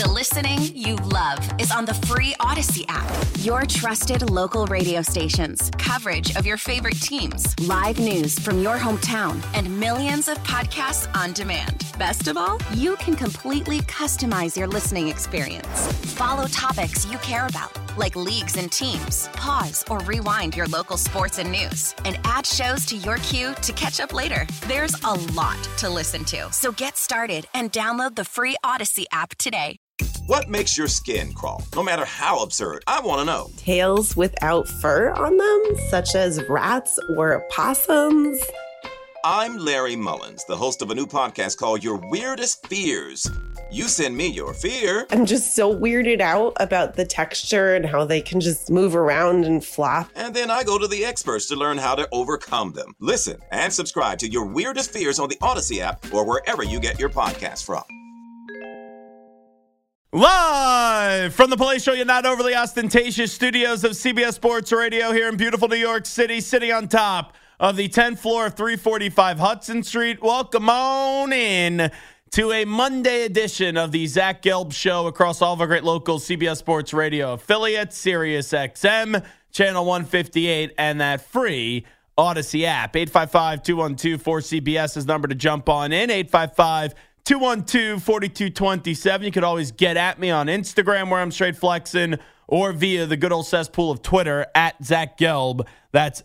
The listening you love is on the free Odyssey app. Your trusted local radio stations, coverage of your favorite teams, live news from your hometown, and millions of podcasts on demand. Best of all, you can completely customize your listening experience. Follow topics you care about, like leagues and teams. Pause or rewind your local sports and news, and add shows to your queue to catch up later. There's a lot to listen to, so get started and download the free Odyssey app today. What makes your skin crawl? No matter how absurd, I want to know. Tails without fur on them, such as rats or possums. I'm Larry Mullins, the host of a new podcast called Your Weirdest Fears. You send me your fear. I'm just so weirded out about the texture and how they can just move around and flop. And then I go to the experts to learn how to overcome them. Listen and subscribe to Your Weirdest Fears on the Odyssey app or wherever you get your podcasts from. Live from the Play Show, you're not overly ostentatious studios of CBS Sports Radio here in beautiful New York City, sitting on top of the 10th floor of 345 Hudson Street. Welcome on in to a Monday edition of the Zach Gelb Show across all of our great local CBS Sports Radio affiliates, Sirius XM, Channel 158, and that free Odyssey app. 855-212-4CBS is the number to jump on in. 855-212-4227. You could always get at me on Instagram where I'm straight flexing, or via the good old cesspool of Twitter at Zach Gelb. That's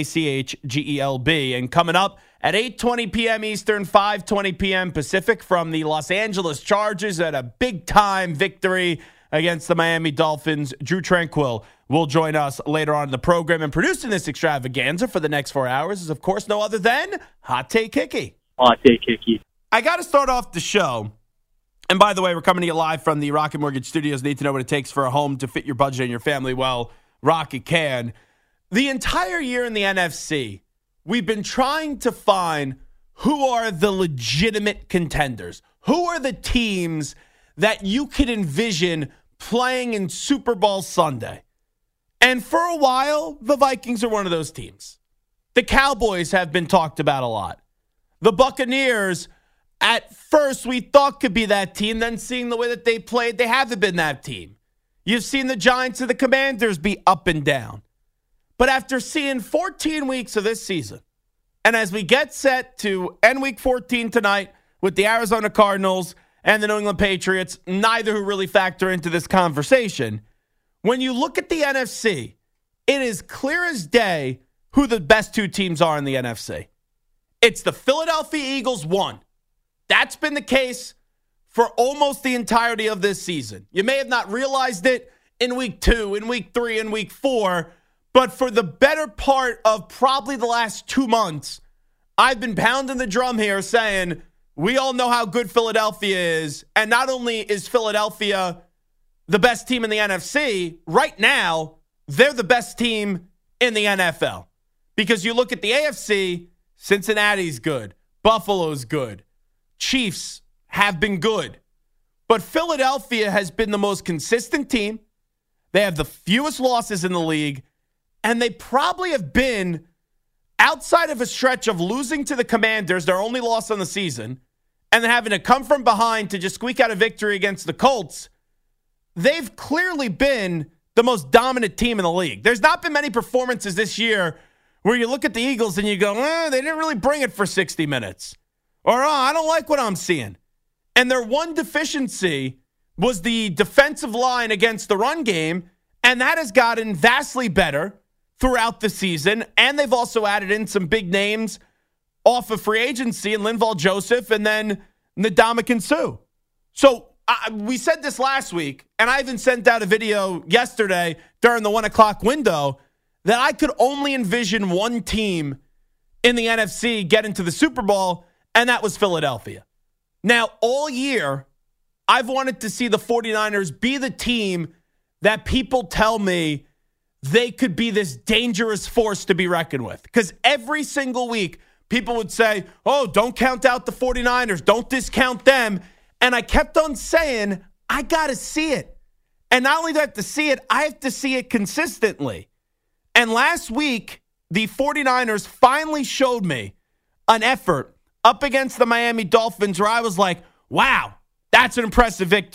ZACHGELB. And coming up at 8:20 p.m. Eastern, 5:20 p.m. Pacific, from the Los Angeles Chargers at a big-time victory against the Miami Dolphins, Drew Tranquill will join us later on in the program. And producing this extravaganza for the next 4 hours is, of course, no other than Hot Take Hickey. Hot Take Hickey. I got to start off the show. And by the way, we're coming to you live from the Rocket Mortgage Studios. Need to know what it takes for a home to fit your budget and your family? Well, Rocket can. The entire year in the NFC, we've been trying to find who are the legitimate contenders. Who are the teams that you could envision playing in Super Bowl Sunday? And for a while, the Vikings are one of those teams. The Cowboys have been talked about a lot. The Buccaneers, at first, we thought could be that team. Then seeing the way that they played, they haven't been that team. You've seen the Giants and the Commanders be up and down. But after seeing 14 weeks of this season, and as we get set to end week 14 tonight with the Arizona Cardinals and the New England Patriots, neither who really factor into this conversation, when you look at the NFC, it is clear as day who the best two teams are in the NFC. It's the Philadelphia Eagles, one. That's been the case for almost the entirety of this season. You may have not realized it in week 2, in week 3, in week 4, but for the better part of probably the last 2 months, I've been pounding the drum here saying we all know how good Philadelphia is. And not only is Philadelphia the best team in the NFC, right now, they're the best team in the NFL. Because you look at the AFC, Cincinnati's good. Buffalo's good. Chiefs have been good. But Philadelphia has been the most consistent team. They have the fewest losses in the league. And they probably have been, outside of a stretch of losing to the Commanders, their only loss on the season, and then having to come from behind to just squeak out a victory against the Colts, they've clearly been the most dominant team in the league. There's not been many performances this year where you look at the Eagles and you go, they didn't really bring it for 60 minutes. Or, I don't like what I'm seeing. And their one deficiency was the defensive line against the run game, and that has gotten vastly better throughout the season. And they've also added in some big names off of free agency in Linval Joseph and then Ndamukong Suh. So we said this last week, and I even sent out a video yesterday during the 1 o'clock window that I could only envision one team in the NFC get into the Super Bowl, and that was Philadelphia. Now, all year, I've wanted to see the 49ers be the team that people tell me they could be this dangerous force to be reckoned with. Because every single week, people would say, don't count out the 49ers. Don't discount them. And I kept on saying, I got to see it. And not only do I have to see it, I have to see it consistently. And last week, the 49ers finally showed me an effort up against the Miami Dolphins where I was like, wow, that's an impressive victory.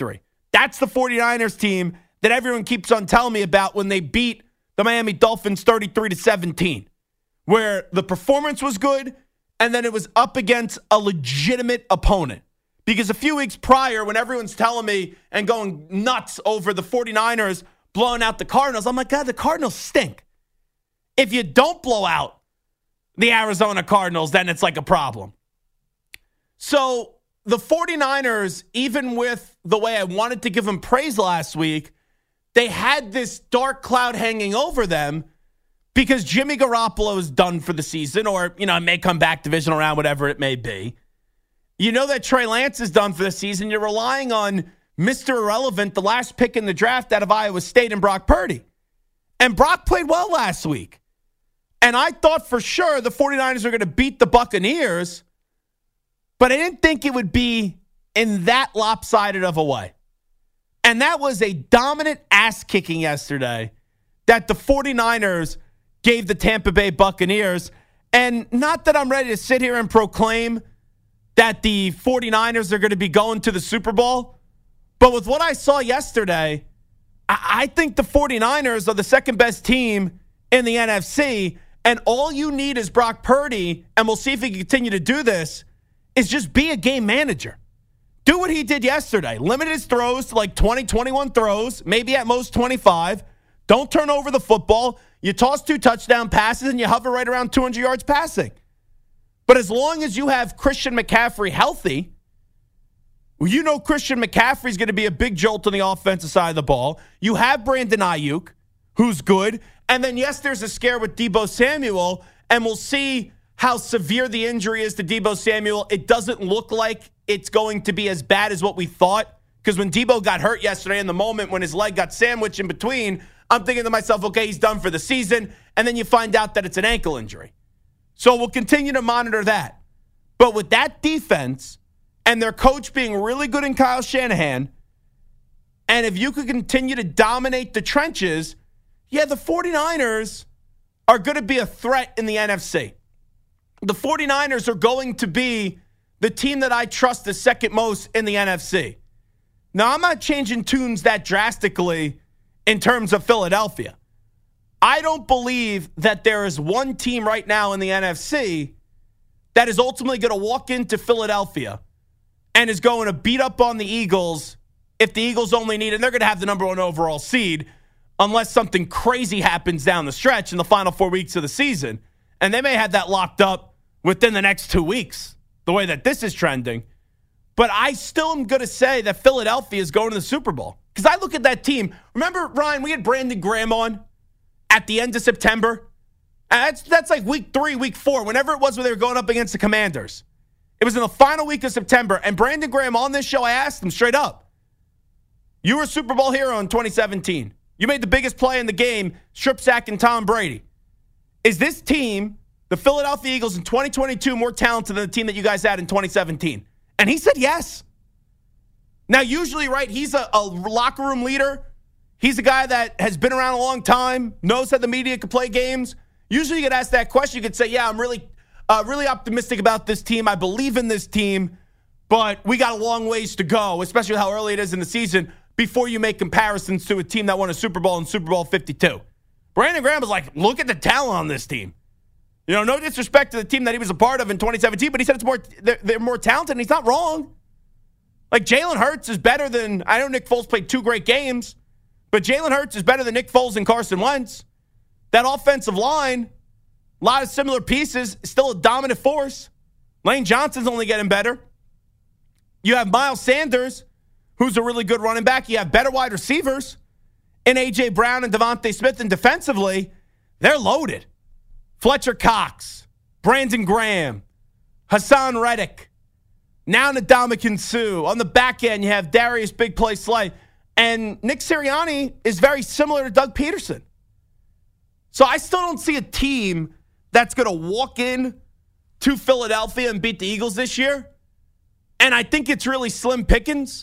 That's the 49ers team that everyone keeps on telling me about when they beat the Miami Dolphins 33-17, where the performance was good and then it was up against a legitimate opponent. Because a few weeks prior, when everyone's telling me and going nuts over the 49ers blowing out the Cardinals, I'm like, God, the Cardinals stink. If you don't blow out the Arizona Cardinals, then it's like a problem. So the 49ers, even with the way I wanted to give them praise last week, they had this dark cloud hanging over them because Jimmy Garoppolo is done for the season, or, it may come back divisional round, whatever it may be. You know that Trey Lance is done for the season. You're relying on Mr. Irrelevant, the last pick in the draft out of Iowa State, and Brock Purdy. And Brock played well last week. And I thought for sure the 49ers were going to beat the Buccaneers, but I didn't think it would be in that lopsided of a way. And that was a dominant ass-kicking yesterday that the 49ers gave the Tampa Bay Buccaneers. And not that I'm ready to sit here and proclaim that the 49ers are going to be going to the Super Bowl, but with what I saw yesterday, I think the 49ers are the second best team in the NFC, and all you need is Brock Purdy, and we'll see if he can continue to do this, is just be a game manager. Do what he did yesterday. Limit his throws to like 20, 21 throws, maybe at most 25. Don't turn over the football. You toss 2 touchdown passes, and you hover right around 200 yards passing. But as long as you have Christian McCaffrey healthy, you know Christian McCaffrey is going to be a big jolt on the offensive side of the ball. You have Brandon Ayuk, who's good. And then, yes, there's a scare with Deebo Samuel, and we'll see how severe the injury is to Deebo Samuel. It doesn't look like it's going to be as bad as what we thought, because when Deebo got hurt yesterday, in the moment when his leg got sandwiched in between, I'm thinking to myself, okay, he's done for the season. And then you find out that it's an ankle injury. So we'll continue to monitor that. But with that defense and their coach being really good in Kyle Shanahan, and if you could continue to dominate the trenches, the 49ers are going to be a threat in the NFC. The 49ers are going to be the team that I trust the second most in the NFC. Now, I'm not changing tunes that drastically in terms of Philadelphia. I don't believe that there is one team right now in the NFC that is ultimately going to walk into Philadelphia and is going to beat up on the Eagles if the Eagles only need, and they're going to have the number 1 overall seed unless something crazy happens down the stretch in the final 4 weeks of the season. And they may have that locked up within the next 2 weeks, the way that this is trending. But I still am going to say that Philadelphia is going to the Super Bowl. Because I look at that team. Remember, Ryan, we had Brandon Graham on at the end of September. That's like week 3, week 4, whenever it was when they were going up against the Commanders. It was in the final week of September. And Brandon Graham on this show, I asked him straight up, you were a Super Bowl hero in 2017. You made the biggest play in the game, strip sacking Tom Brady. Is this team, the Philadelphia Eagles in 2022, more talented than the team that you guys had in 2017? And he said yes. Now, usually, right, he's a locker room leader. He's a guy that has been around a long time, knows how the media can play games. Usually you could ask that question. You could say, yeah, I'm really optimistic about this team. I believe in this team, but we got a long ways to go, especially how early it is in the season, before you make comparisons to a team that won a Super Bowl in Super Bowl 52. Brandon Graham was like, look at the talent on this team. No disrespect to the team that he was a part of in 2017, but he said they're more talented, and he's not wrong. Like, Jalen Hurts is better than, I know Nick Foles played 2 great games, but Jalen Hurts is better than Nick Foles and Carson Wentz. That offensive line, a lot of similar pieces, still a dominant force. Lane Johnson's only getting better. You have Miles Sanders, who's a really good running back. You have better wide receivers in A.J. Brown and Devontae Smith, and defensively, they're loaded. Fletcher Cox, Brandon Graham, Hassan Reddick, now Ndamukong Suh. On the back end, you have Darius Big Play Slay. And Nick Sirianni is very similar to Doug Peterson. So I still don't see a team that's going to walk in to Philadelphia and beat the Eagles this year. And I think it's really slim pickings.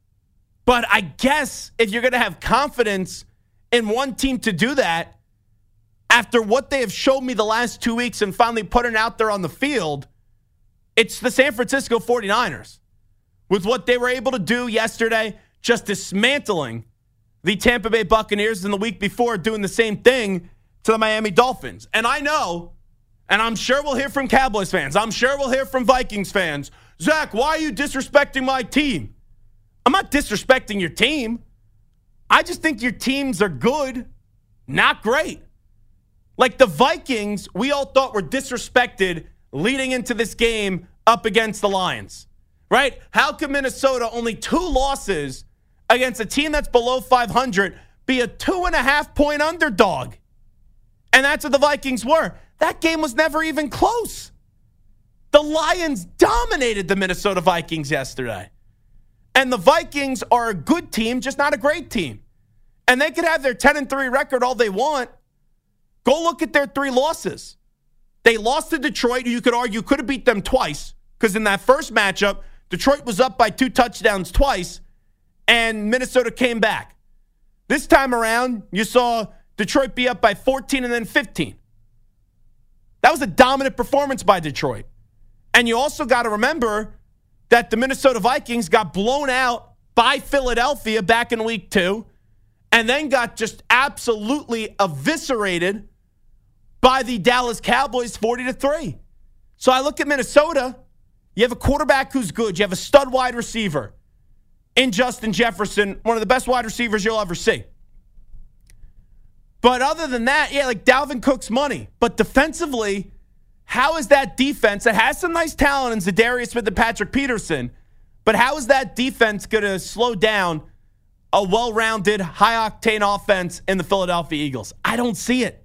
But I guess if you're going to have confidence in one team to do that, after what they have shown me the last 2 weeks and finally putting it out there on the field, it's the San Francisco 49ers. With what they were able to do yesterday, just dismantling the Tampa Bay Buccaneers, and the week before doing the same thing to the Miami Dolphins. And I know, and I'm sure we'll hear from Cowboys fans, I'm sure we'll hear from Vikings fans, Zach, why are you disrespecting my team? I'm not disrespecting your team. I just think your teams are good, not great. Like the Vikings, we all thought were disrespected leading into this game up against the Lions, right? How can Minnesota, only 2 losses against a team that's below 500, be a 2.5-point underdog? And that's what the Vikings were. That game was never even close. The Lions dominated the Minnesota Vikings yesterday. And the Vikings are a good team, just not a great team. And they could have their 10-3 record all they want. Go look at their 3 losses. They lost to Detroit, who you could argue could have beat them twice, because in that first matchup, Detroit was up by 2 touchdowns twice, and Minnesota came back. This time around, you saw Detroit be up by 14 and then 15. That was a dominant performance by Detroit. And you also got to remember that the Minnesota Vikings got blown out by Philadelphia back in week 2, and then got just absolutely eviscerated by the Dallas Cowboys 40-3. So I look at Minnesota. You have a quarterback who's good. You have a stud wide receiver in Justin Jefferson, one of the best wide receivers you'll ever see. But other than that, yeah, like Dalvin Cook's money. But defensively, how is that defense that has some nice talent in Zadarius Smith and Patrick Peterson, but how is that defense going to slow down a well-rounded, high-octane offense in the Philadelphia Eagles? I don't see it.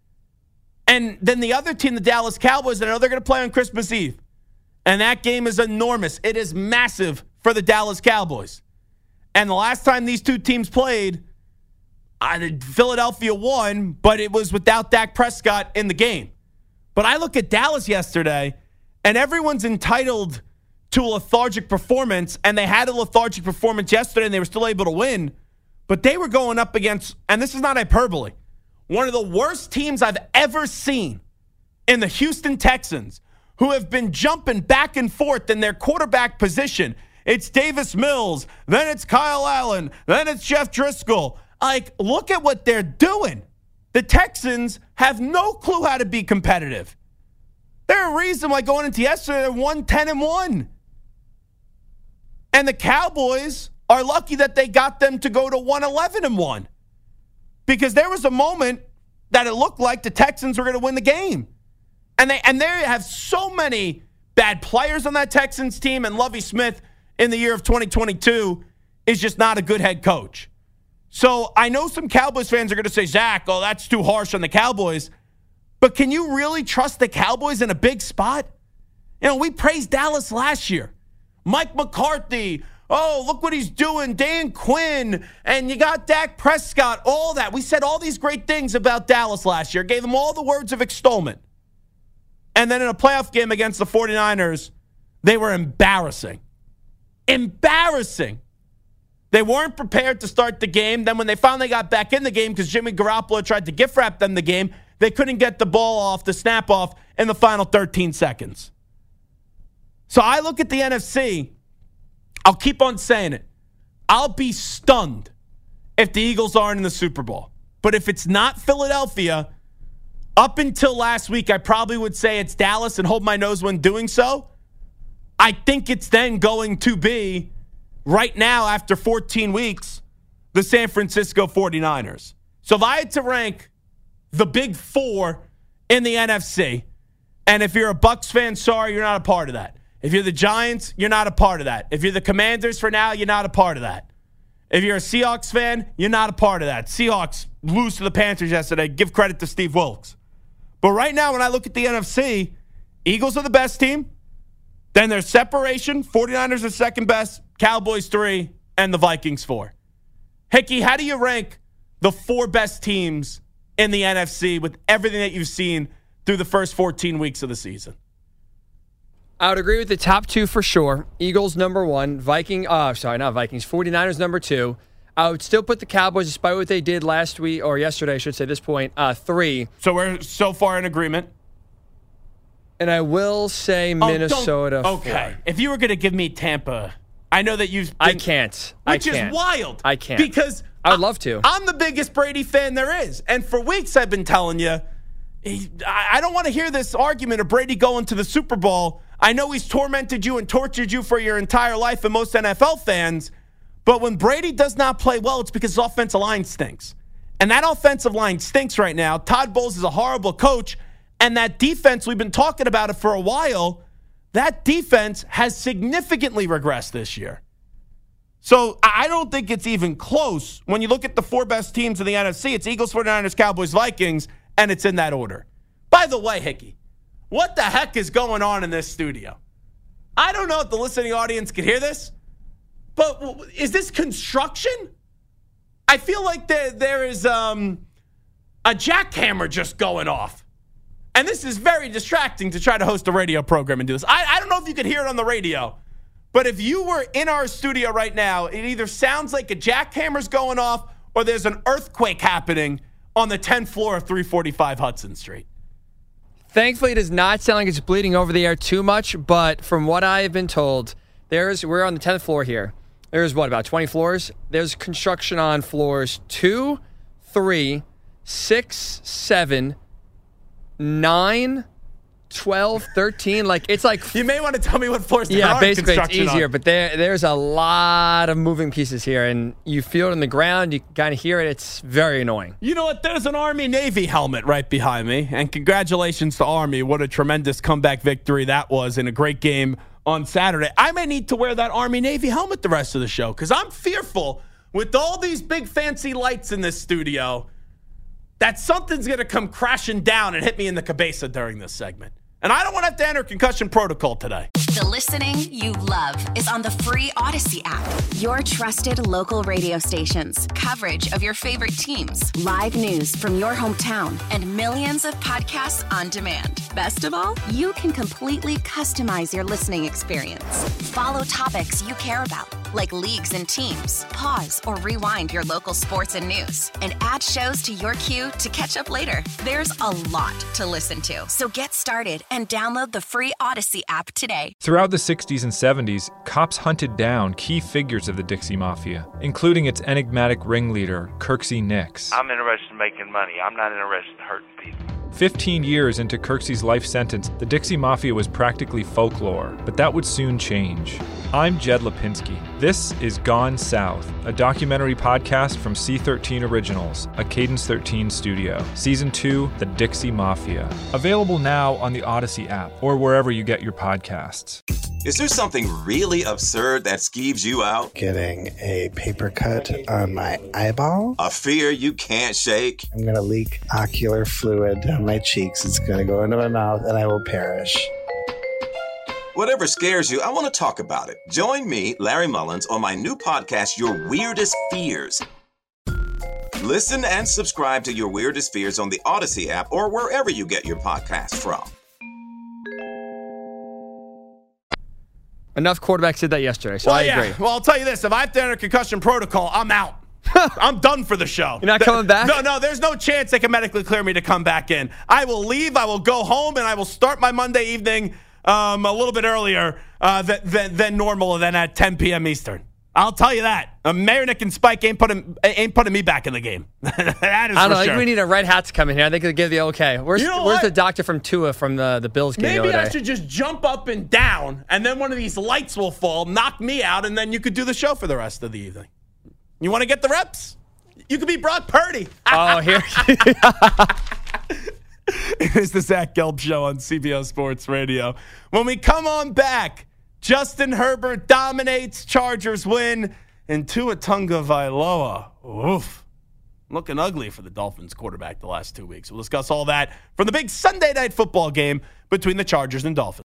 And then the other team, the Dallas Cowboys, I know they're going to play on Christmas Eve. And that game is enormous. It is massive for the Dallas Cowboys. And the last time these two teams played, Philadelphia won, but it was without Dak Prescott in the game. But I look at Dallas yesterday, and everyone's entitled to a lethargic performance, and they had a lethargic performance yesterday, and they were still able to win. But they were going up against, and this is not hyperbole, one of the worst teams I've ever seen in the Houston Texans, who have been jumping back and forth in their quarterback position. It's Davis Mills, then it's Kyle Allen, then it's Jeff Driscoll. Like, look at what they're doing. The Texans have no clue how to be competitive. They're a reason why going into yesterday, they're 1-10-1. And the Cowboys are lucky that they got them to go to 1-11-1. Because there was a moment that it looked like the Texans were going to win the game. And they have so many bad players on that Texans team, and Lovie Smith in the year of 2022 is just not a good head coach. So I know some Cowboys fans are going to say, Zach, oh, that's too harsh on the Cowboys. But can you really trust the Cowboys in a big spot? You know, we praised Dallas last year. Mike McCarthy, oh, look what he's doing. Dan Quinn, and you got Dak Prescott, all that. We said all these great things about Dallas last year, gave them all the words of extolment. And then in a playoff game against the 49ers, they were embarrassing. Embarrassing. They weren't prepared to start the game. Then when they finally got back in the game, because Jimmy Garoppolo tried to gift wrap them the game, they couldn't get the ball off, the snap off, in the final 13 seconds. So I look at the NFC. I'll keep on saying it. I'll be stunned if the Eagles aren't in the Super Bowl. But if it's not Philadelphia, up until last week, I probably would say it's Dallas and hold my nose when doing so. I think it's then going to be, right now, after 14 weeks, the San Francisco 49ers. So if I had to rank the big four in the NFC, and if you're a Bucs fan, sorry, you're not a part of that. If you're the Giants, you're not a part of that. If you're the Commanders for now, you're not a part of that. If you're a Seahawks fan, you're not a part of that. Seahawks lose to the Panthers yesterday. Give credit to Steve Wilkes. But right now, when I look at the NFC, Eagles are the best team. Then there's separation. 49ers are second best. Cowboys 3, and the Vikings 4. Hickey, how do you rank the 4 best teams in the NFC with everything that you've seen through the first 14 weeks of the season? I would agree with the top 2 for sure. Eagles number 1, 49ers number 2. I would still put the Cowboys, despite what they did last week, or yesterday, I should say, at this point, 3. So we're so far in agreement. And I will say Minnesota 4. Okay. If you were going to give me Tampa, I know that you've. I can't. Which is wild. I can't. Because I would love to. I'm the biggest Brady fan there is. And for weeks I've been telling you, I don't want to hear this argument of Brady going to the Super Bowl. I know he's tormented you and tortured you for your entire life and most NFL fans. But when Brady does not play well, it's because his offensive line stinks. And that offensive line stinks right now. Todd Bowles is a horrible coach. And that defense, we've been talking about it for a while, that defense has significantly regressed this year. So I don't think it's even close. When you look at the 4 best teams in the NFC, it's Eagles, 49ers, Cowboys, Vikings, and it's in that order. By the way, Hickey, what the heck is going on in this studio? I don't know if the listening audience can hear this, but is this construction? I feel like there is a jackhammer just going off. And this is very distracting to try to host a radio program and do this. I don't know if you could hear it on the radio, but if you were in our studio right now, it either sounds like a jackhammer's going off or there's an earthquake happening on the 10th floor of 345 Hudson Street. Thankfully, it does not sound like it's bleeding over the air too much, but from what I have been told, we're on the 10th floor here. There's about 20 floors? There's construction on floors 2, 3, 6, 7, 9, 12, 13. It's like... You may want to tell me what floors there are. Yeah, basically it's easier, on. But there's a lot of moving pieces here, and you feel it on the ground. You kind of hear it. It's very annoying. You know what? There's an Army-Navy helmet right behind me, and congratulations to Army. What a tremendous comeback victory that was in a great game on Saturday. I may need to wear that Army-Navy helmet the rest of the show because I'm fearful with all these big fancy lights in this studio that something's going to come crashing down and hit me in the cabeza during this segment. And I don't want to have to enter concussion protocol today. The listening you love is on the free Odyssey app. Your trusted local radio stations, coverage of your favorite teams, live news from your hometown, and millions of podcasts on demand. Best of all, you can completely customize your listening experience. Follow topics you care about, like leagues and teams. Pause or rewind your local sports and news, and add shows to your queue to catch up later. There's a lot to listen to, so get started and download the free Odyssey app today. Throughout the 60s and 70s, cops hunted down key figures of the Dixie Mafia, including its enigmatic ringleader, Kirksey Nix. I'm interested in making money. I'm not interested in hurting people. 15 years into Kirksey's life sentence, the Dixie Mafia was practically folklore, but that would soon change. I'm Jed Lipinski. This is Gone South, a documentary podcast from C13 Originals, a Cadence 13 studio. Season 2, The Dixie Mafia. Available now on the Odyssey app or wherever you get your podcasts. Is there something really absurd that skeeves you out? Getting a paper cut on my eyeball. A fear you can't shake? I'm going to leak ocular fluid down my cheeks. It's going to go into my mouth and I will perish. Whatever scares you, I want to talk about it. Join me, Larry Mullins, on my new podcast, Your Weirdest Fears. Listen and subscribe to Your Weirdest Fears on the Odyssey app or wherever you get your podcasts from. Enough quarterbacks did that yesterday, so I agree. Well, I'll tell you this. If I have to enter concussion protocol, I'm out. I'm done for the show. You're not coming back? No, there's no chance they can medically clear me to come back in. I will leave, I will go home, and I will start my Monday evening a little bit earlier than normal, than at 10 p.m. Eastern. I'll tell you that. Marinick and Spike ain't putting me back in the game. That is I don't know. sure. I think we need a red hat to come in here. I think they'll give the okay. Where's the doctor from Tua from the Bills game? Maybe I should just jump up and down, and then one of these lights will fall, knock me out, and then you could do the show for the rest of the evening. You want to get the reps? You could be Brock Purdy. Oh, here. It's the Zach Gelb Show on CBS Sports Radio. When we come on back, Justin Herbert dominates, Chargers win, and Tua Tagovailoa, oof, looking ugly for the Dolphins quarterback the last 2 weeks. We'll discuss all that from the big Sunday night football game between the Chargers and Dolphins.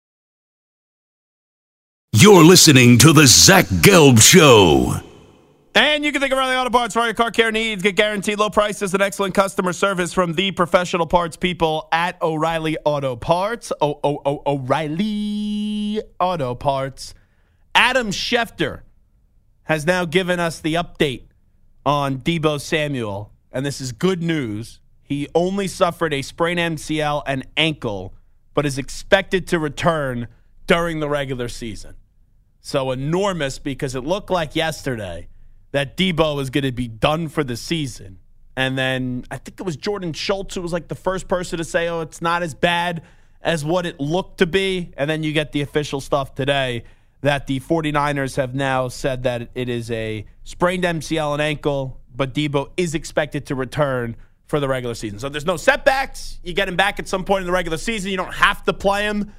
You're listening to the Zach Gelb Show. And you can think of O'Reilly Auto Parts for all your car care needs. Get guaranteed low prices and excellent customer service from the professional parts people at O'Reilly Auto Parts. O'Reilly Auto Parts. Adam Schefter has now given us the update on Deebo Samuel, and this is good news. He only suffered a sprained MCL and ankle, but is expected to return during the regular season. So enormous, because it looked like yesterday that Debo was going to be done for the season. And then I think it was Jordan Schultz who was like the first person to say, oh, it's not as bad as what it looked to be. And then you get the official stuff today that the 49ers have now said that it is a sprained MCL and ankle, but Debo is expected to return for the regular season. So there's no setbacks. You get him back at some point in the regular season. You don't have to play him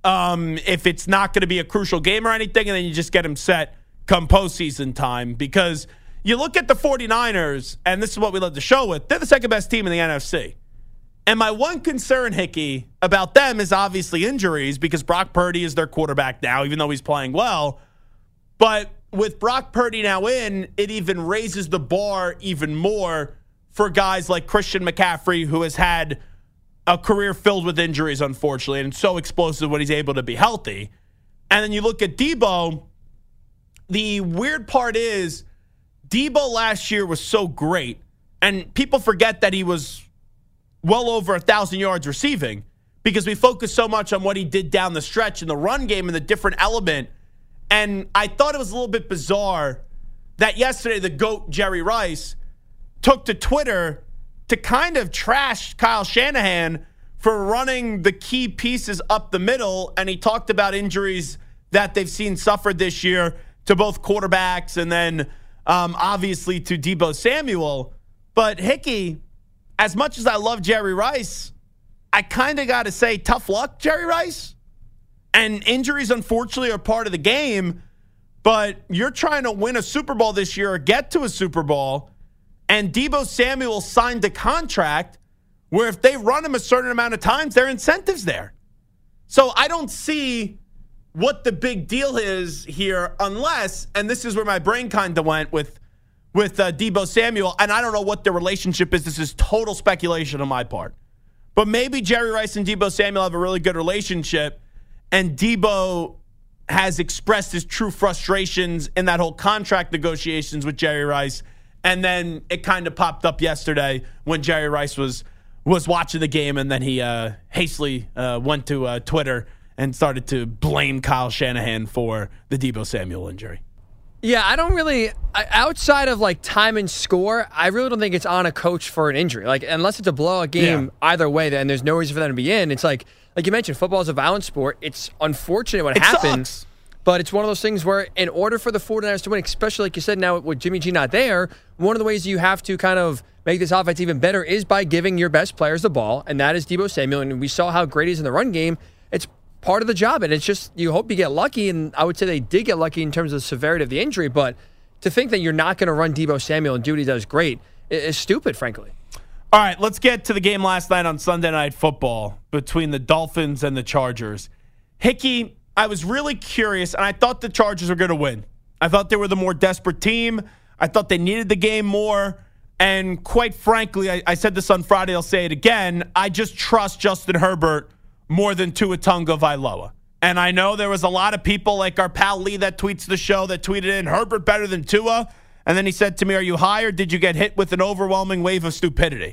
if it's not going to be a crucial game or anything, and then you just get him set come postseason time. Because you look at the 49ers, and this is what we love to show with, they're the second best team in the NFC. And my one concern, Hickey, about them is obviously injuries, because Brock Purdy is their quarterback now, even though he's playing well. But with Brock Purdy now in, it even raises the bar even more for guys like Christian McCaffrey, who has had a career filled with injuries, unfortunately, and so explosive when he's able to be healthy. And then you look at Debo. The weird part is Debo last year was so great, and people forget that he was well over 1,000 yards receiving, because we focus so much on what he did down the stretch in the run game and the different element. And I thought it was a little bit bizarre that yesterday the GOAT, Jerry Rice, took to Twitter to kind of trash Kyle Shanahan for running the key pieces up the middle. And he talked about injuries that they've seen suffered this year to both quarterbacks and then obviously to Debo Samuel. But Hickey, as much as I love Jerry Rice, I kind of got to say tough luck, Jerry Rice. And injuries, unfortunately, are part of the game. But you're trying to win a Super Bowl this year or get to a Super Bowl. And Debo Samuel signed a contract where if they run him a certain amount of times, there are incentives there. So I don't see what the big deal is here unless, and this is where my brain kind of went with Debo Samuel, and I don't know what the relationship is. This is total speculation on my part. But maybe Jerry Rice and Debo Samuel have a really good relationship, and Debo has expressed his true frustrations in that whole contract negotiations with Jerry Rice. And then it kind of popped up yesterday when Jerry Rice was watching the game, and then he hastily went to Twitter and started to blame Kyle Shanahan for the Debo Samuel injury. Yeah, I don't really, outside of like time and score, I really don't think it's on a coach for an injury. Like, unless it's a blowout game either way, then there's no reason for them to be in. It's like you mentioned, football is a violent sport. It's unfortunate what happens. Sucks. But it's one of those things where in order for the 49ers to win, especially like you said now with Jimmy G not there, one of the ways you have to kind of make this offense even better is by giving your best players the ball, and that is Debo Samuel. And we saw how great he is in the run game. It's part of the job, and it's just you hope you get lucky, and I would say they did get lucky in terms of the severity of the injury, but to think that you're not going to run Debo Samuel and do what he does great is stupid, frankly. All right, let's get to the game last night on Sunday Night Football between the Dolphins and the Chargers. Hickey, I was really curious, and I thought the Chargers were going to win. I thought they were the more desperate team. I thought they needed the game more. And quite frankly, I said this on Friday, I'll say it again, I just trust Justin Herbert more than Tua Tagovailoa. And I know there was a lot of people like our pal Lee that tweets the show that tweeted in, Herbert better than Tua. And then he said to me, are you high or did you get hit with an overwhelming wave of stupidity?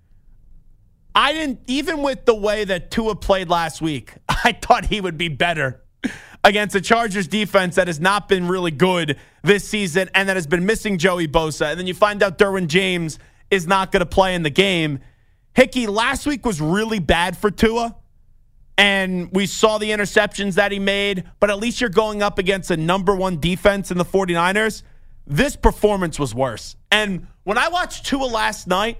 I didn't, even with the way that Tua played last week, I thought he would be better against the Chargers defense that has not been really good this season and that has been missing Joey Bosa. And then you find out Derwin James is not going to play in the game. Hickey, last week was really bad for Tua. And we saw the interceptions that he made, but at least you're going up against a number one defense in the 49ers. This performance was worse. And when I watched Tua last night,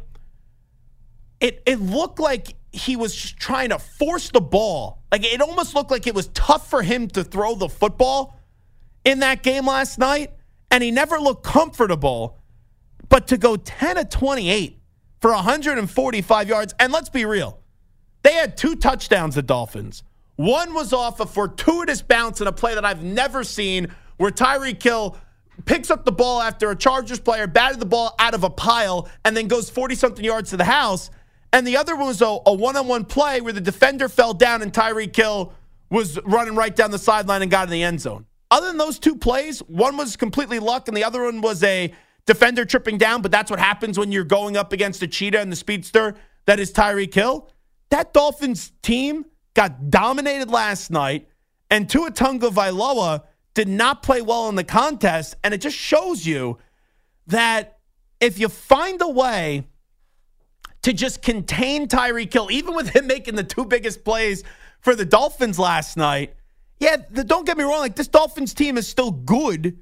it looked like he was just trying to force the ball. Like, it almost looked like it was tough for him to throw the football in that game last night, and he never looked comfortable. But to go 10 of 28 for 145 yards, and let's be real, they had 2 touchdowns, the Dolphins. One was off a fortuitous bounce in a play that I've never seen where Tyreek Hill picks up the ball after a Chargers player batted the ball out of a pile and then goes 40-something yards to the house. And the other one was a one-on-one play where the defender fell down and Tyreek Hill was running right down the sideline and got in the end zone. Other than those 2 plays, one was completely luck and the other one was a defender tripping down, but that's what happens when you're going up against a cheetah and the speedster that is Tyreek Hill. That Dolphins team got dominated last night, and Tua Tagovailoa did not play well in the contest, and it just shows you that if you find a way to just contain Tyreek Hill, even with him making the two biggest plays for the Dolphins last night, don't get me wrong, like this Dolphins team is still good,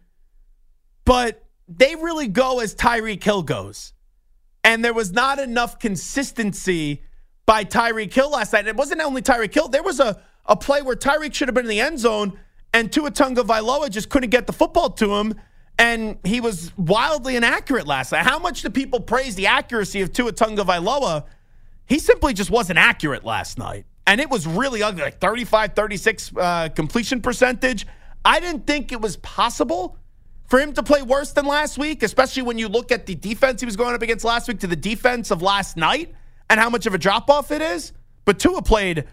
but they really go as Tyreek Hill goes. And there was not enough consistency by Tyreek Hill last night. And it wasn't only Tyreek Hill. There was a play where Tyreek should have been in the end zone, and Tua Tagovailoa just couldn't get the football to him, and he was wildly inaccurate last night. How much do people praise the accuracy of Tua Tagovailoa? He simply just wasn't accurate last night. And it was really ugly, like 35, 36 completion percentage. I didn't think it was possible for him to play worse than last week, especially when you look at the defense he was going up against last week to the defense of last night and how much of a drop-off it is. But Tua played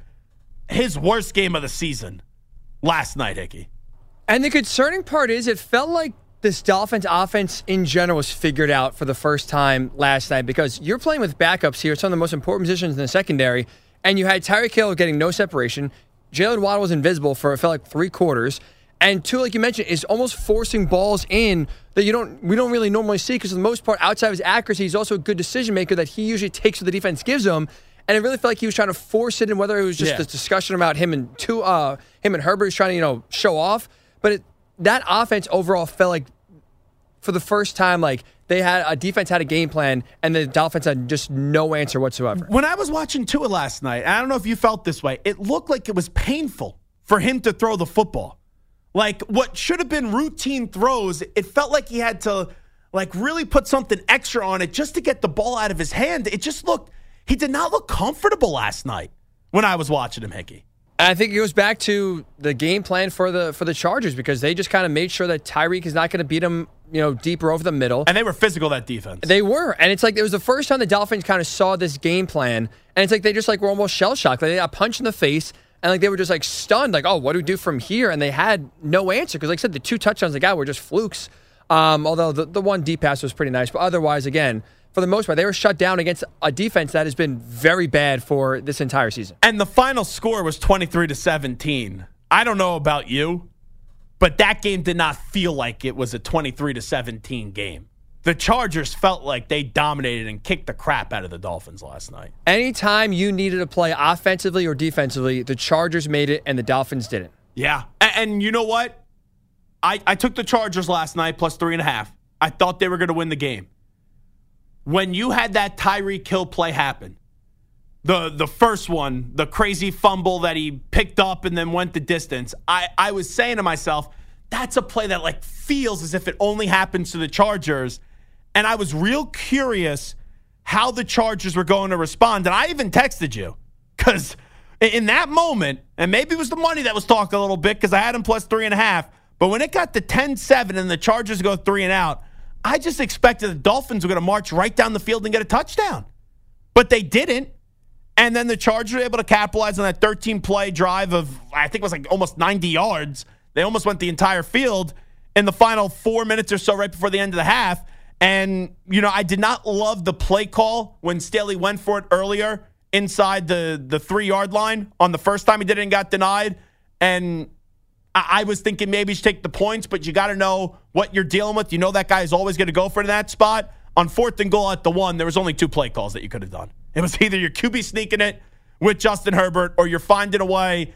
his worst game of the season last night, Hickey. And the concerning part is it felt like this Dolphins offense in general was figured out for the first time last night, because you're playing with backups here, some of the most important positions in the secondary, and you had Tyreek Hill getting no separation. Jalen Waddle was invisible for, it felt like, 3 quarters. And Tua, like you mentioned, is almost forcing balls in that we don't really normally see, because for the most part, outside of his accuracy, he's also a good decision maker that he usually takes what the defense gives him. And it really felt like he was trying to force it, and whether it was just this discussion about him and Herbert was trying to show off. But that offense overall felt like, for the first time, like they had a defense had a game plan, and the Dolphins had just no answer whatsoever. When I was watching Tua last night, I don't know if you felt this way, it looked like it was painful for him to throw the football. Like what should have been routine throws, it felt like he had to like really put something extra on it just to get the ball out of his hand. He did not look comfortable last night when I was watching him, Hickey. I think it goes back to the game plan for the Chargers, because they just kind of made sure that Tyreek is not going to beat him, deeper over the middle. And they were physical, that defense. They were. And it's like it was the first time the Dolphins kind of saw this game plan, and it's like they just were almost shell-shocked. Like they got punched in the face, and like they were just stunned, like, oh, what do we do from here? And they had no answer, because like I said, the 2 touchdowns they got were just flukes. Although the one deep pass was pretty nice. But otherwise, again, for the most part, they were shut down against a defense that has been very bad for this entire season. And the final score was 23-17. I don't know about you, but that game did not feel like it was a 23-17 game. The Chargers felt like they dominated and kicked the crap out of the Dolphins last night. Anytime you needed to play offensively or defensively, the Chargers made it and the Dolphins didn't. Yeah. And you know what? I took the Chargers last night plus 3.5. I thought they were going to win the game. When you had that Tyreek Hill play happen, the first one, the crazy fumble that he picked up and then went the distance, I was saying to myself, that's a play that feels as if it only happens to the Chargers. And I was real curious how the Chargers were going to respond. And I even texted you, because in that moment, and maybe it was the money that was talking a little bit because I had him plus 3.5, but when it got to 10-7 and the Chargers go 3 and out, I just expected the Dolphins were going to march right down the field and get a touchdown. But they didn't. And then the Chargers were able to capitalize on that 13-play drive of, I think it was almost 90 yards. They almost went the entire field in the final 4 minutes or so right before the end of the half. And, I did not love the play call when Staley went for it earlier inside the 3-yard line on the first time he did it and got denied. And I was thinking maybe you should take the points, but you got to know what you're dealing with. You know that guy is always going to go for that spot. On 4th and goal at the 1, there was only 2 play calls that you could have done. It was either your QB sneaking it with Justin Herbert, or you're finding a way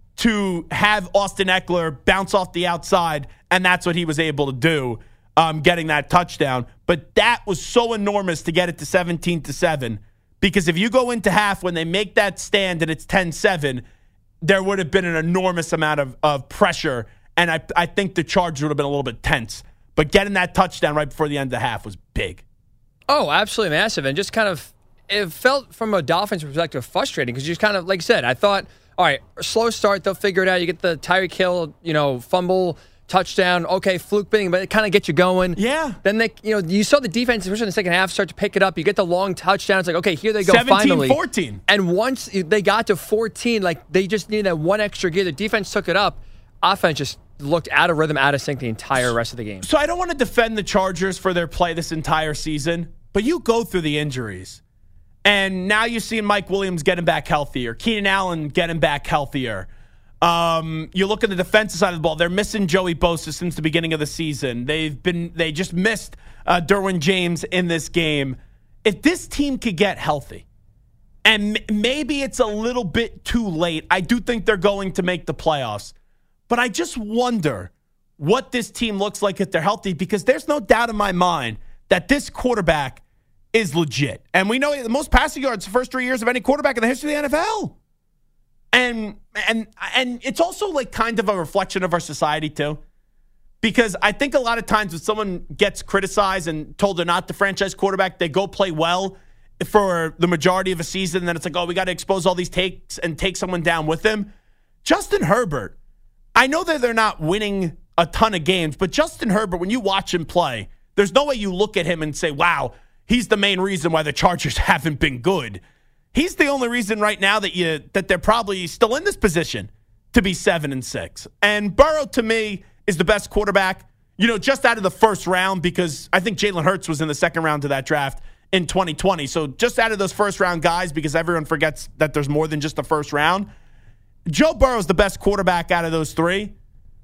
to have Austin Eckler bounce off the outside, and that's what he was able to do, getting that touchdown. But that was so enormous to get it to 17-7, because if you go into half when they make that stand and it's 10-7, there would have been an enormous amount of pressure, and I think the Chargers would have been a little bit tense. But getting that touchdown right before the end of the half was big. Oh, absolutely massive. And just kind of, it felt from a Dolphins perspective frustrating, because you just kind of, like you said, I thought, all right, slow start, they'll figure it out. You get the Tyreek Hill, fumble, touchdown, okay, fluke thing, but it kind of gets you going. Yeah. Then you saw the defense, especially in the second half, start to pick it up. You get the long touchdown. It's like, okay, here they go, 17, finally. 17-14. And once they got to 14, they just needed that one extra gear. The defense took it up. Offense just looked out of rhythm, out of sync the entire rest of the game. So I don't want to defend the Chargers for their play this entire season, but you go through the injuries, and now you see Mike Williams getting back healthier, Keenan Allen getting back healthier. You look at the defensive side of the ball. They're missing Joey Bosa since the beginning of the season. They just missed Derwin James in this game. If this team could get healthy, and maybe it's a little bit too late, I do think they're going to make the playoffs. But I just wonder what this team looks like if they're healthy, because there's no doubt in my mind that this quarterback is legit. And we know the most passing yards the first 3 years of any quarterback in the history of the NFL. And it's also like kind of a reflection of our society too. Because I think a lot of times when someone gets criticized and told they're not the franchise quarterback, they go play well for the majority of a season. And then it's like, oh, we got to expose all these takes and take someone down with them. Justin Herbert, I know that they're not winning a ton of games, but Justin Herbert, when you watch him play, there's no way you look at him and say, wow, he's the main reason why the Chargers haven't been good. He's the only reason right now that they're probably still in this position to be 7-6. And Burrow, to me, is the best quarterback, just out of the first round, because I think Jalen Hurts was in the second round of that draft in 2020. So just out of those first-round guys, because everyone forgets that there's more than just the first round, Joe Burrow's the best quarterback out of those three.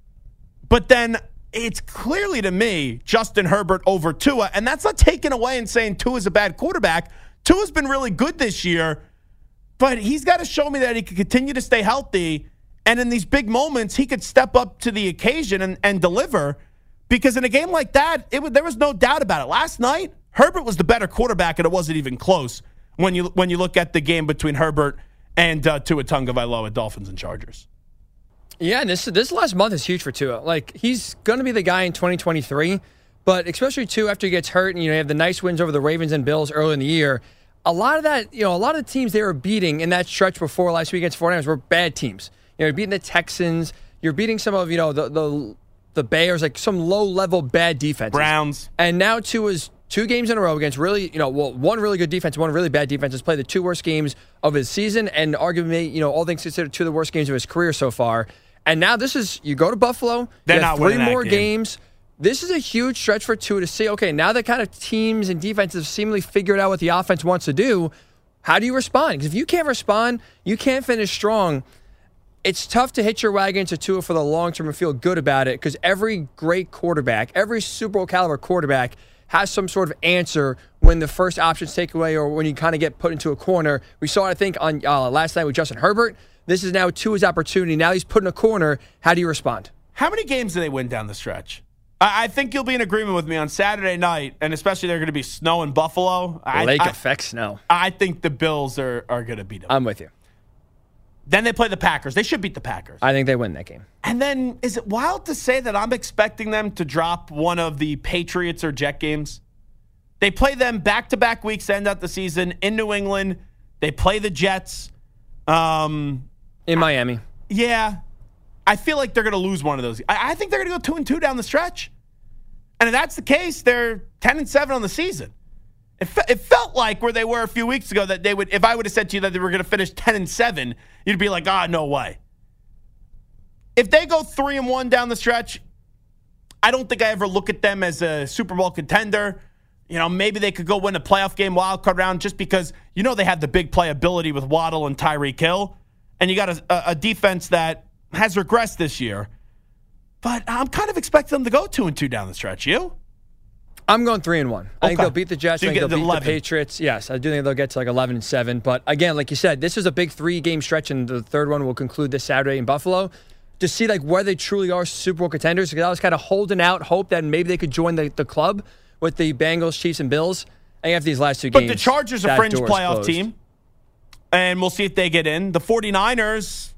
But then it's clearly, to me, Justin Herbert over Tua. And that's not taken away and saying Tua's a bad quarterback. Tua's been really good this year, but he's got to show me that he can continue to stay healthy. And in these big moments, he could step up to the occasion and deliver. Because in a game like that, there was no doubt about it. Last night, Herbert was the better quarterback, and it wasn't even close when you look at the game between Herbert and Tua Tagovailoa, Dolphins and Chargers. Yeah, and this last month is huge for Tua. Like, he's going to be the guy in 2023, but especially Tua after he gets hurt, and you have the nice wins over the Ravens and Bills early in the year. A lot of that, a lot of the teams they were beating in that stretch before last week against 49ers were bad teams. You're beating the Texans, you're beating some of the Bears, like some low-level bad defenses. Browns. And now Tua's 2 games in a row against really, one really good defense, one really bad defense, has played the 2 worst games of his season, and arguably, all things considered, 2 of the worst games of his career so far. And now you go to Buffalo, they're you have not 3 more game. games. This is a huge stretch for Tua to see, okay, now the kind of teams and defenses have seemingly figured out what the offense wants to do. How do you respond? Because if you can't respond, you can't finish strong. It's tough to hitch your wagon to Tua for the long term and feel good about it, because every great quarterback, every Super Bowl caliber quarterback has some sort of answer when the first options take away or when you kind of get put into a corner. We saw it, I think, on last night with Justin Herbert. This is now Tua's opportunity. Now he's put in a corner. How do you respond? How many games do they win down the stretch? I think you'll be in agreement with me on Saturday night, and especially they're going to be snow in Buffalo. Lake effect snow. I think the Bills are going to beat them. I'm with you. Then they play the Packers. They should beat the Packers. I think they win that game. And then is it wild to say that I'm expecting them to drop one of the Patriots or Jet games? They play them back-to-back weeks to end out the season in New England. They play the Jets. In Miami. Yeah. I feel like they're going to lose one of those. I think they're going to go 2-2 down the stretch. And if that's the case, they're 10-7 on the season. It felt like where they were a few weeks ago that they would, if I would have said to you that they were going to finish 10-7, you'd be like, no way. If they go 3-1 down the stretch, I don't think I ever look at them as a Super Bowl contender. Maybe they could go win a playoff game wild card round just because, they have the big playability with Waddle and Tyreek Hill. And you got a defense that has regressed this year. But I'm kind of expecting them to go 2-2 down the stretch. You? I'm going 3-1. I think they'll beat the Jets. So I think they'll beat 11. the Patriots. Yes, I do think they'll get to like 11-7. But again, like you said, this is a big 3-game stretch, and the third one will conclude this Saturday in Buffalo. To see like where they truly are Super Bowl contenders, because I was kind of holding out hope that maybe they could join the club with the Bengals, Chiefs, and Bills. I think after these last 2 games, but the Chargers are a fringe playoff team, and we'll see if they get in. The 49ers,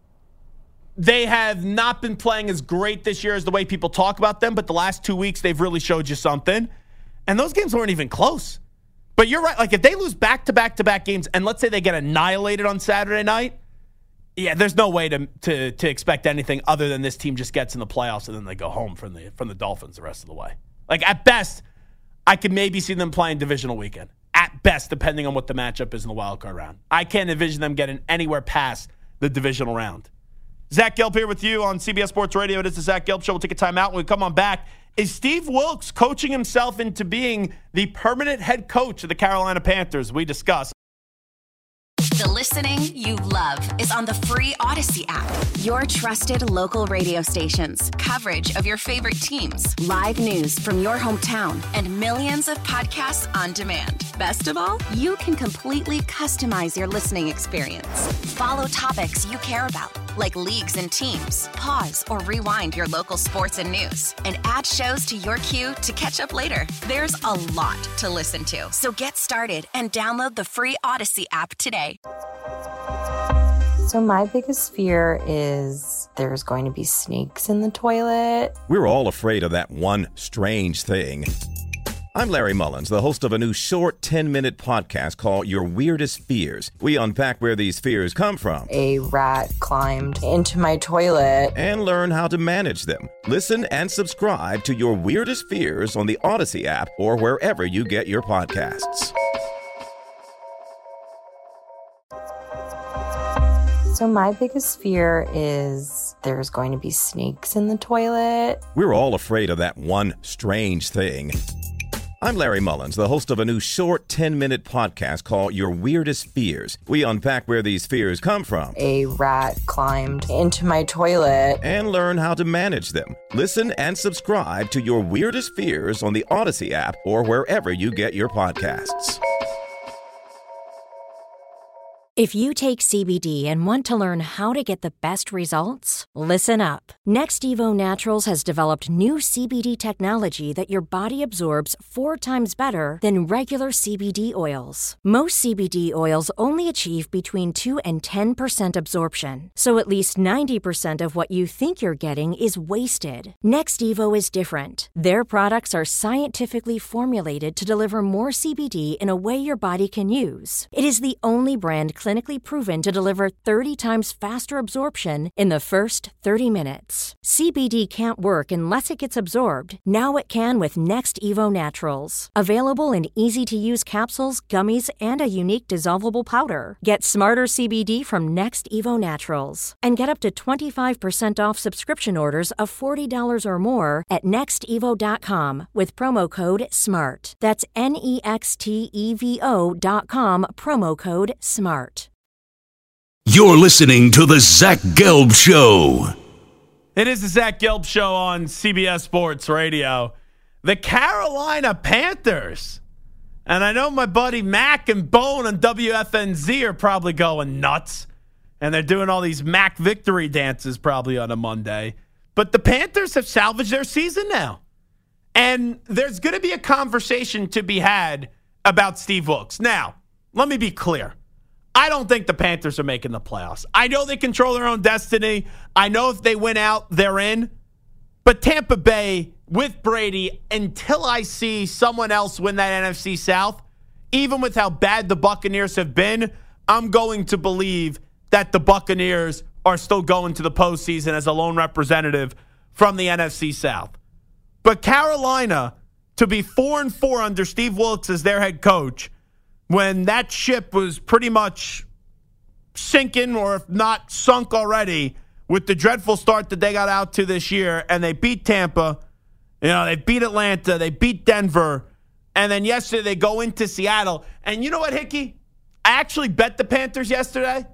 they have not been playing as great this year as the way people talk about them, but the last 2 weeks, they've really showed you something. And those games weren't even close. But you're right. Like, if they lose back-to-back-to-back games, and let's say they get annihilated on Saturday night, yeah, there's no way to expect anything other than this team just gets in the playoffs and then they go home from the Dolphins the rest of the way. Like, at best, I could maybe see them playing divisional weekend. At best, depending on what the matchup is in the wild card round. I can't envision them getting anywhere past the divisional round. Zach Gelb here with you on CBS Sports Radio. It is the Zach Gelb Show. We'll take a timeout. When we come on back, is Steve Wilks coaching himself into being the permanent head coach of the Carolina Panthers? We discuss. The Listening you love is on the free Odyssey app. Your trusted local radio stations, coverage of your favorite teams, live news from your hometown, and millions of podcasts on demand. Best of all, you can completely customize your listening experience. Follow topics you care about, like leagues and teams. Pause or rewind your local sports and news, and add shows to your queue to catch up later. There's a lot to listen to, so get started and download the free Odyssey app today. So my biggest fear is there's going to be snakes in the toilet. We're all afraid of that one strange thing. I'm Larry Mullins, the host of a new short 10-minute podcast called Your Weirdest Fears. We unpack where these fears come from. A rat climbed into my toilet. And learn how to manage them. Listen and subscribe to Your Weirdest Fears on the Odyssey app or wherever you get your podcasts. So my biggest fear is there's going to be snakes in the toilet. We're all afraid of that one strange thing. I'm Larry Mullins, the host of a new short 10-minute podcast called Your Weirdest Fears. We unpack where these fears come from. A rat climbed into my toilet. And learn how to manage them. Listen and subscribe to Your Weirdest Fears on the Odyssey app or wherever you get your podcasts. If you take CBD and want to learn how to get the best results, listen up. Next Evo Naturals has developed new CBD technology that your body absorbs 4 times better than regular CBD oils. Most CBD oils only achieve between 2 and 10% absorption, so at least 90% of what you think you're getting is wasted. Next Evo is different. Their products are scientifically formulated to deliver more CBD in a way your body can use. It is the only brand clinically proven to deliver 30 times faster absorption in the first 30 minutes. CBD can't work unless it gets absorbed. Now it can with Next Evo Naturals. Available in easy-to-use capsules, gummies, and a unique dissolvable powder. Get smarter CBD from Next Evo Naturals. And get up to 25% off subscription orders of $40 or more at nextevo.com with promo code SMART. That's NEXTEVO.com, promo code SMART. You're listening to The Zach Gelb Show. It is the Zach Gelb Show on CBS Sports Radio. The Carolina Panthers. And I know my buddy Mac and Bone on WFNZ are probably going nuts. And they're doing all these Mac victory dances probably on a Monday. But the Panthers have salvaged their season now. And there's going to be a conversation to be had about Steve Wilks. Now, let me be clear. I don't think the Panthers are making the playoffs. I know they control their own destiny. I know if they win out, they're in. But Tampa Bay, with Brady, until I see someone else win that NFC South, even with how bad the Buccaneers have been, I'm going to believe that the Buccaneers are still going to the postseason as a lone representative from the NFC South. But Carolina, to be 4-4 under Steve Wilks as their head coach, when that ship was pretty much sinking, or if not sunk already, with the dreadful start that they got out to this year, and they beat Tampa, they beat Atlanta, they beat Denver, and then yesterday they go into Seattle. And you know what, Hickey? I actually bet the Panthers yesterday,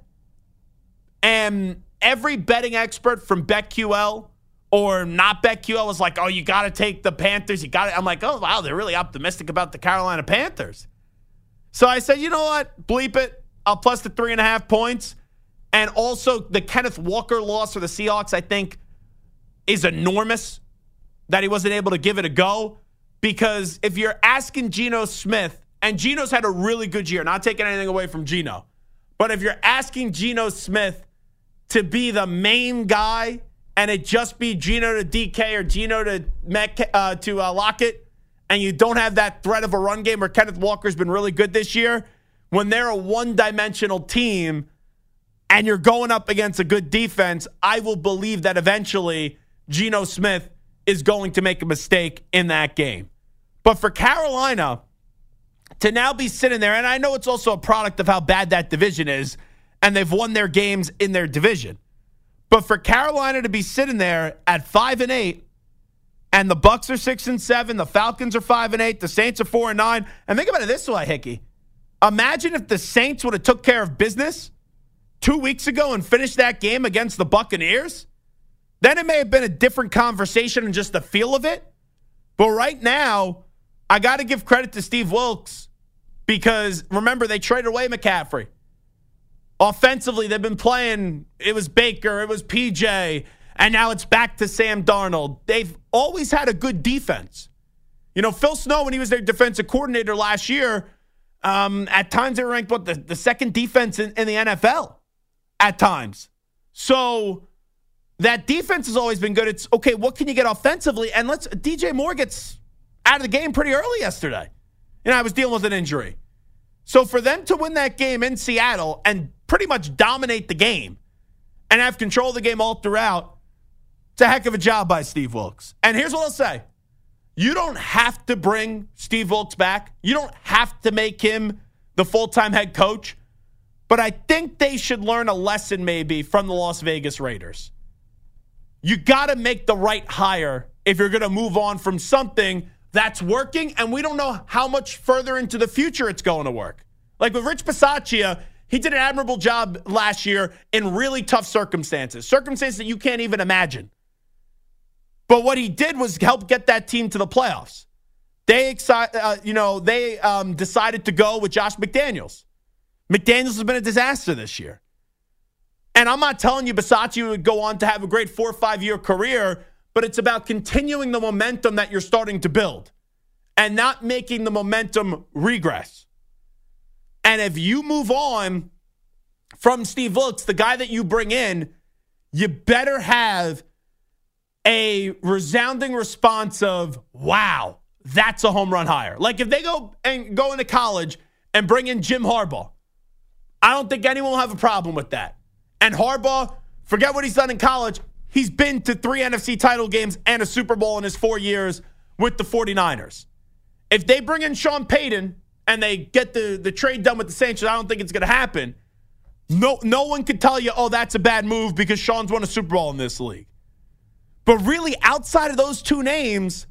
and every betting expert from BetQL or not BetQL was like, oh, you got to take the Panthers. You got it. I'm like, oh, wow, they're really optimistic about the Carolina Panthers. So I said, you know what? Bleep it. I'll plus the 3.5 points. And also the Kenneth Walker loss for the Seahawks, I think, is enormous that he wasn't able to give it a go. Because if you're asking Geno Smith, and Geno's had a really good year, not taking anything away from Geno, but if you're asking Geno Smith to be the main guy and it just be Geno to DK or Geno to Lockett, and you don't have that threat of a run game where Kenneth Walker's been really good this year, when they're a one-dimensional team and you're going up against a good defense, I will believe that eventually Geno Smith is going to make a mistake in that game. But for Carolina to now be sitting there, and I know it's also a product of how bad that division is, and they've won their games in their division. But for Carolina to be sitting there at 5-8, and the Bucs are 6-7, the Falcons are 5-8, the Saints are 4-9. And think about it this way, Hickey. Imagine if the Saints would have took care of business 2 weeks ago and finished that game against the Buccaneers, then it may have been a different conversation and just the feel of it. But right now, I got to give credit to Steve Wilks because, remember, they traded away McCaffrey. Offensively, they've been playing, it was Baker, it was PJ, and now it's back to Sam Darnold. They've always had a good defense. You know, Phil Snow, when he was their defensive coordinator last year, at times they were ranked, the second defense in the NFL at times. So that defense has always been good. It's, okay, what can you get offensively? And DJ Moore gets out of the game pretty early yesterday. You know, I was dealing with an injury. So for them to win that game in Seattle and pretty much dominate the game and have control of the game all throughout, it's a heck of a job by Steve Wilks. And here's what I'll say. You don't have to bring Steve Wilks back. You don't have to make him the full-time head coach. But I think they should learn a lesson maybe from the Las Vegas Raiders. You got to make the right hire if you're going to move on from something that's working, and we don't know how much further into the future it's going to work. Like with Rich Bisaccia, he did an admirable job last year in really tough circumstances that you can't even imagine. But what he did was help get that team to the playoffs. They decided to go with Josh McDaniels. McDaniels has been a disaster this year. And I'm not telling you Bisaccia would go on to have a great 4 or 5 year career, but it's about continuing the momentum that you're starting to build and not making the momentum regress. And if you move on from Steve Wilks, the guy that you bring in, you better have a resounding response of, wow, that's a home run hire. Like if they go into college and bring in Jim Harbaugh, I don't think anyone will have a problem with that. And Harbaugh, forget what he's done in college. He's been to 3 NFC title games and a Super Bowl in his 4 years with the 49ers. If they bring in Sean Payton and they get the trade done with the Saints, I don't think it's going to happen. No one could tell you, oh, that's a bad move because Sean's won a Super Bowl in this league. But really, outside of those two names,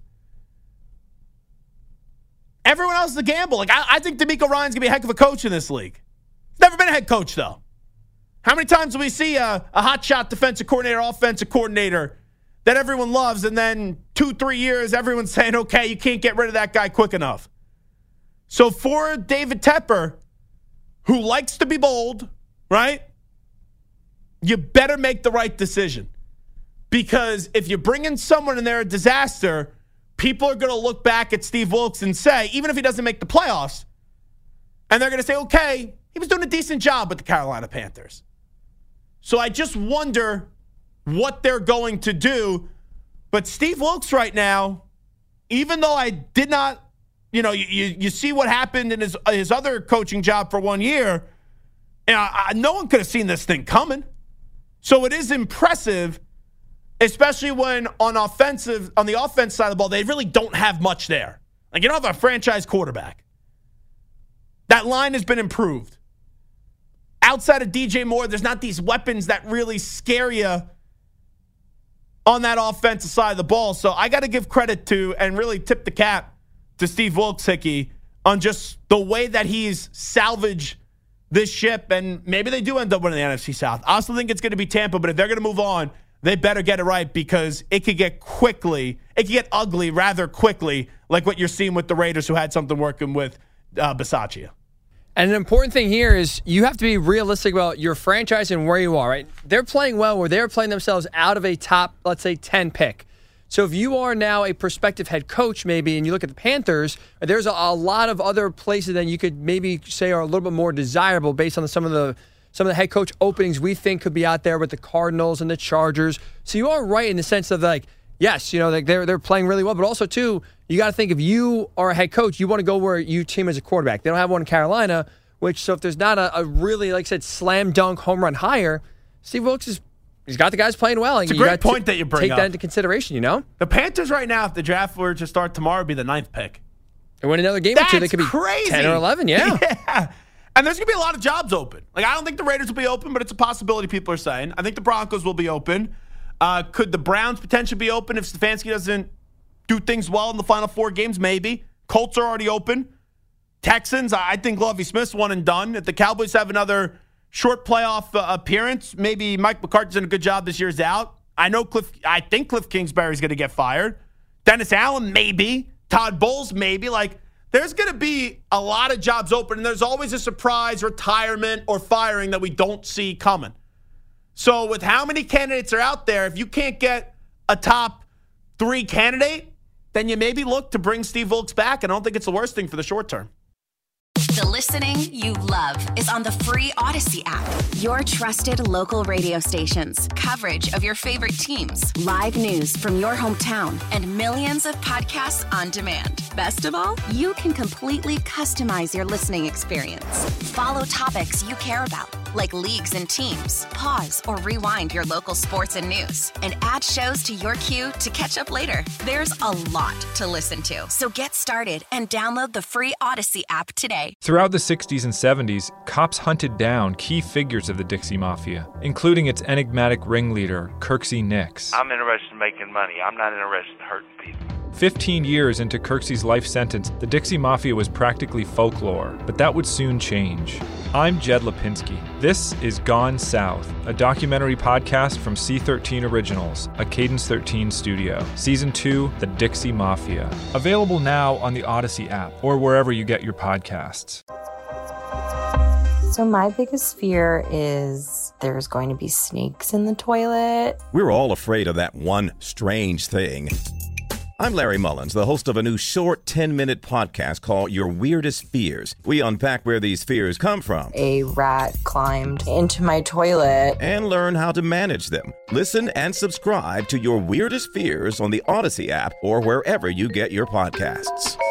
everyone else is a gamble. Like I think DeMeco Ryans going to be a heck of a coach in this league. He's never been a head coach, though. How many times do we see a hotshot defensive coordinator, offensive coordinator that everyone loves, and then 2-3 years, everyone's saying, okay, you can't get rid of that guy quick enough. So for David Tepper, who likes to be bold, right, you better make the right decision. Because if you bring in someone and they're a disaster, people are going to look back at Steve Wilks and say, even if he doesn't make the playoffs, and they're going to say, okay, he was doing a decent job with the Carolina Panthers. So I just wonder what they're going to do. But Steve Wilks right now, even though I did not, you see what happened in his other coaching job for 1 year, no one could have seen this thing coming. So it is impressive, especially when on the offense side of the ball, they really don't have much there. Like, you don't have a franchise quarterback. That line has been improved. Outside of DJ Moore, there's not these weapons that really scare you on that offensive side of the ball. So I got to give credit to and really tip the cap to Steve Wilks, Hickey, on just the way that he's salvaged this ship. And maybe they do end up winning the NFC South. I also think it's going to be Tampa, but if they're going to move on, they better get it right because it could get ugly rather quickly, like what you're seeing with the Raiders who had something working with Bisaccia. And an important thing here is you have to be realistic about your franchise and where you are, right? They're playing well where they're playing themselves out of a top, let's say, 10 pick. So if you are now a prospective head coach maybe and you look at the Panthers, there's a lot of other places that you could maybe say are a little bit more desirable based on some of the head coach openings we think could be out there with the Cardinals and the Chargers. So you are right in the sense of like, yes, they're playing really well, but also too, you got to think if you are a head coach, you want to go where you team as a quarterback. They don't have one in Carolina, so if there's not a really, like I said, slam dunk home run hire, Steve Wilks he's got the guys playing well. It's a great point that you bring up. Take that into consideration, The Panthers right now, if the draft were to start tomorrow, would be the 9th pick. And win another game or two, they could be crazy. 10 or 11, yeah. Yeah. And there's going to be a lot of jobs open. Like, I don't think the Raiders will be open, but it's a possibility people are saying. I think the Broncos will be open. Could the Browns potentially be open if Stefanski doesn't do things well in the final 4 games? Maybe. Colts are already open. Texans, I think Lovie Smith's one and done. If the Cowboys have another short playoff appearance. Maybe Mike McCarthy's done a good job this year's out. I think Cliff Kingsbury's going to get fired. Dennis Allen, maybe. Todd Bowles, maybe. Like, there's going to be a lot of jobs open, and there's always a surprise retirement or firing that we don't see coming. So with how many candidates are out there, if you can't get a top 3 candidate, then you maybe look to bring Steve Wilkes back. And I don't think it's the worst thing for the short term. The listening you love is on the free Odyssey app. Your trusted local radio stations, coverage of your favorite teams, live news from your hometown, and millions of podcasts on demand. Best of all, you can completely customize your listening experience. Follow topics you care about, like leagues and teams. Pause or rewind your local sports and news, and add shows to your queue to catch up later. There's a lot to listen to, so get started and download the free Odyssey app today. Throughout the 60s and 70s, cops hunted down key figures of the Dixie Mafia, including its enigmatic ringleader, Kirksey Nix. I'm interested in making money. I'm not interested in hurting people. 15 years into Kirksey's life sentence, the Dixie Mafia was practically folklore, but that would soon change. I'm Jed Lipinski. This is Gone South, a documentary podcast from C13 Originals, a Cadence 13 studio. Season 2, The Dixie Mafia. Available now on the Odyssey app or wherever you get your podcasts. So my biggest fear is there's going to be snakes in the toilet. We're all afraid of that one strange thing. I'm Larry Mullins, the host of a new short 10-minute podcast called Your Weirdest Fears. We unpack where these fears come from. A rat climbed into my toilet. And learn how to manage them. Listen and subscribe to Your Weirdest Fears on the Odyssey app or wherever you get your podcasts.